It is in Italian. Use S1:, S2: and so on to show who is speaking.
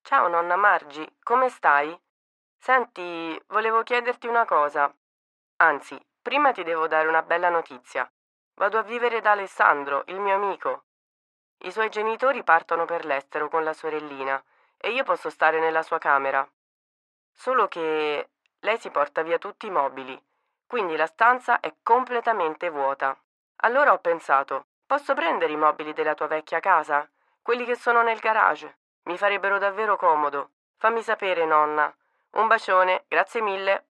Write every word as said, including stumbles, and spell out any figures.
S1: Ciao nonna Margi, come stai? Senti, volevo chiederti una cosa. Anzi, prima ti devo dare una bella notizia. Vado a vivere da Alessandro, il mio amico. I suoi genitori partono per l'estero con la sorellina e io posso stare nella sua camera. Solo che lei si porta via tutti i mobili, quindi la stanza è completamente vuota. Allora ho pensato, posso prendere i mobili della tua vecchia casa? Quelli che sono nel garage? Mi farebbero davvero comodo. Fammi sapere, nonna. Un bacione, grazie mille.